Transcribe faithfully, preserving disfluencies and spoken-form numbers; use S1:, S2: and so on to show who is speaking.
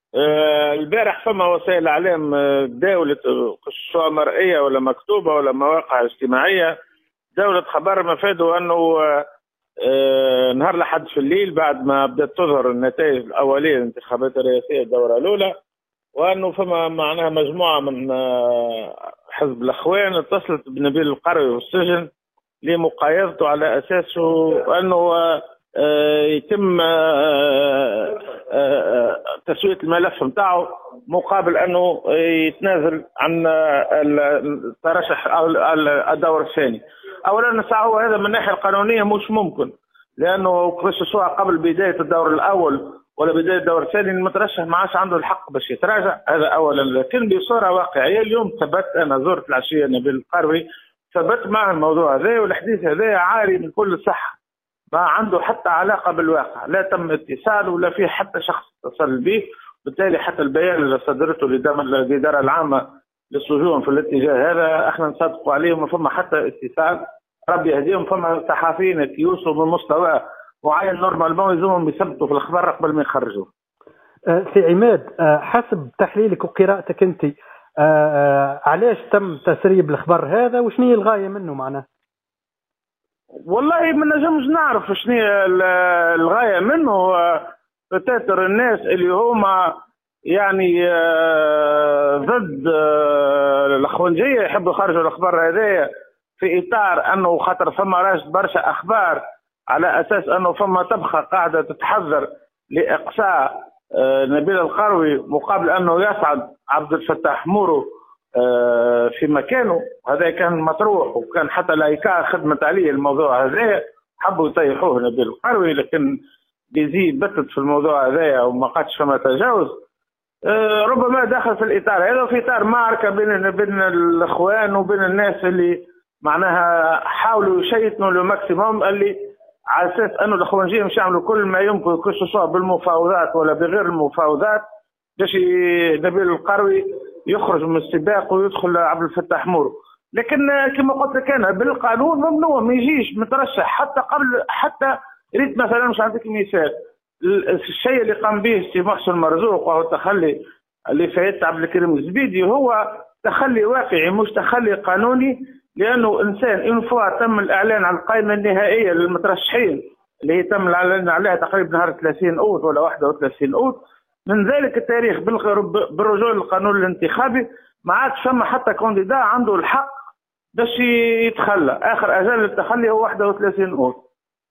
S1: آه، البارح فما وسائل اعلام آه، داولت آه، سواء مرئيه ولا مكتوبه ولا مواقع اجتماعيه، داولت خبر مفاده انه آه، آه، نهار الاحد في الليل بعد ما بدات تظهر النتائج الاوليه للانتخابات الرئاسيه الدوره الاولى، وانه فما معناها مجموعه من آه، حزب الاخوان اتصلت بنبيل القروي في السجن لمقايضته على اساسه انه آه، آه، يتم آه، آه، آه، تسويه الملف نتاعو مقابل انه يتنازل عن آه، الترشح او الدور الثاني. اولا هو هذا من الناحيه القانونيه مش ممكن، لانه سواء قبل بدايه الدور الاول ولا بدايه الدور الثاني المترشح ما عادش عنده الحق باش يتراجع، هذا اولا. لكن بصوره واقعيه اليوم ثبت، انا زرت العشيه نبيل القروي ثبت مع الموضوع هذا، والحديث هذا عاري من كل صحه، ما عنده حتى علاقه بالواقع، لا تم اتصال ولا في حتى شخص اتصل به. بالتالي حتى البيان اللي صدرته الاداره العامه للسجون في الاتجاه هذا احنا نصدقوا عليه، وما فما حتى اتصال. ربي يهديهم، فما صحفيين يوصلوا من مستوى معين نورمالمون يلزمهم يثبتوا في الخبر قبل ما يخرجوا.
S2: في عماد، حسب تحليلك وقراءتك انت، علاش تم تسريب الخبر هذا وشنو هي الغايه منه معناه؟
S1: والله ما نجمش نعرف شنو هي الغايه منه. بتاتر الناس اللي هما يعني ضد الاخوانجيه يحبوا يخرجوا الاخبار هذايا في اطار انه خاطر فما راش برشا اخبار على اساس انه فما طبخه قاعده تتحذر لاقصاء نبيل القروي مقابل انه يصعد عبد الفتاح مورو في مكانه. هذا كان مطروح، وكان حتى لايكا خدمت عليه الموضوع هذا، حبوا يطيحوه نبيل القروي، لكن بيزي بتت في الموضوع هذا وما قادش فما تجاوز. ربما دخل في الاطار هذا، في اطار معركه بين بين الاخوان وبين الناس اللي معناها حاولوا يشيطنوا لو ماكسيموم، اللي على اساس انه الاخوانجيه مش يعملوا كل ما يمكن سواء بالمفاوضات ولا بغير المفاوضات باش نبيل القروي يخرج من السباق ويدخل عبد الفتاح مورو. لكن كما قلت لك انا بالقانون ممنوع ما يجيش مترشح حتى قبل، حتى ريت مثلا مش عندك مثال الشيء اللي قام به السي محسن مرزوق وهو التخلي اللي فايت عبد الكريم الزبيدي، هو تخلي واقعي مش تخلي قانوني، لانه انسان ان فوا تم الاعلان عن القائمه النهائيه للمترشحين اللي هي تم الاعلان عليها تقريبا نهار ثلاثين اوت ولا واحد وثلاثين اوت، من ذلك التاريخ بالرجوع للقانون الانتخابي ما عادش فما حتى كونديدا عنده الحق باش يتخلى. اخر اجل التخلي هو واحد وثلاثين اوت.